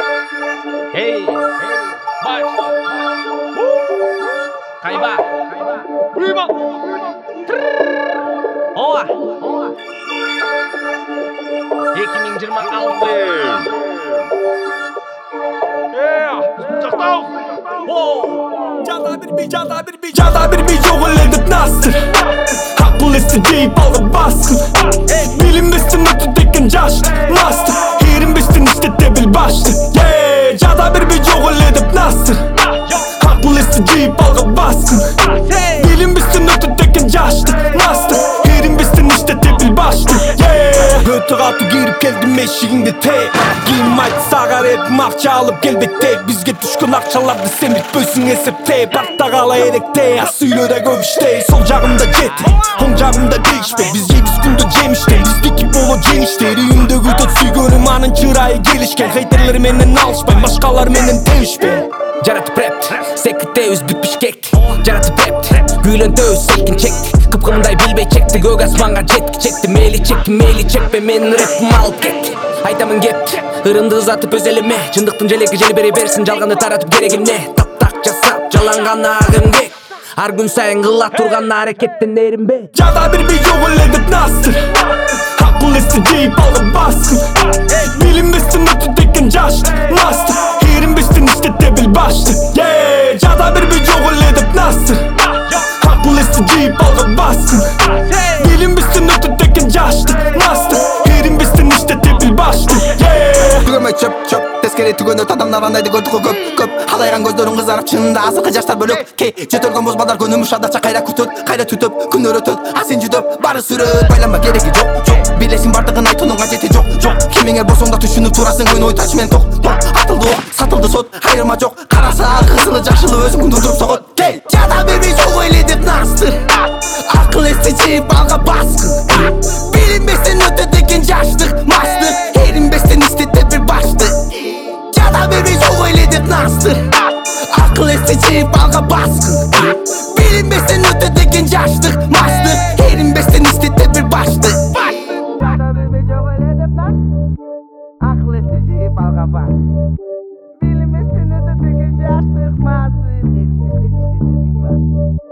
Hey, baş. Kayba. Uyuma. Oa. 2026. Жақтау. Жада бермей жоғаледіп настыр Ақыл есті жейіп алғы басқын Білінбестін өті декен жашты Настыр Ерінбестін іштетте біл башты Жада бермей жоғаледіп настыр Ақыл есті жейіп алғы басқын Білінбестін өті декен жашты Настыр Ерінбестін іштетте біл башты Өті қату керіп келдім мешігіңді тек Киім айты сағар етім ақша алып келбеттек Бізге түшкін ақшаларды сен бітпөсің есепте Бартта қала еректе Асүйлөде көп іштей Сол жағымда жеті, оң жағымда дейшпе Біз жейбіз күнді жеміште Бізге кип болу жеңіштер Үйімді күтөт сүйгөнім анын чырайы келішкен Хейтерлер менен алышпай, машқалар менен теуішпе Жаратып рэпті, секретте өз бүтпіш кекті Жаратып рэпті, күйлөнті өз селкін чекті Қып-қымдай білбей чекті, көк асманға жеткі чекті Мейлі чекпе, мен рэпім алып кетті Айтамын кепті, ырымды ұзатып өз еліме Жындықтың желегі жел бере берсін, жалғанды таратып керегім не Тап-так жасап, жаланған ағым кек Ар күн сайын қыла тұрған әрекеттен ерінбе Жада бермей жоғаледіп настыр Ақыл есті жейіп алғы басқын Білінбестін өті декен жашты Настыр Ерінбестін іштетте біл башты Жада бермей жоғаледіп настыр Ақыл есті жейіп алғы басқын Білінбестін өті декен жашты Настыр Ерінбестін іштетте біл башты Түгөмөй чөп тескери түгөнөт адамдар андайды көрдүгү көп Халайган көздөрүн кызарып чынында азыркы жаштар бөлөк Кей жөтөлгөн бозбалдар күнүм ушадача кайра түтөп күндөр өтөт А сен жүдөп бары сүрөт Байланма кереги жок билесиң бардыгын айтуунун кажети жок Кимиңер болсоң да түшүнүп турасың өн ой тач менен ток Атылды ок сатылды сот айырма жок Караса кызылы жакшылы өзүң күндүрүп согот Кей жада бербей жок ойледип настыр Акыл эсти жейип алга баскын Билинбестен өтөт экен жаштык мастык Эринбестен иштетет бир башты Жада бербей жок ойледип настыр Акыл эсти жейип алга баскын Билинбестен өтөт экен жаштык мастык Эринбестен иштетет бир башты Жада бербей жок ойледип настыр Акыл эсти жейип алга баскын Билинбестен өтөт экен жаштык мастык Эринбестен иштетет бир башты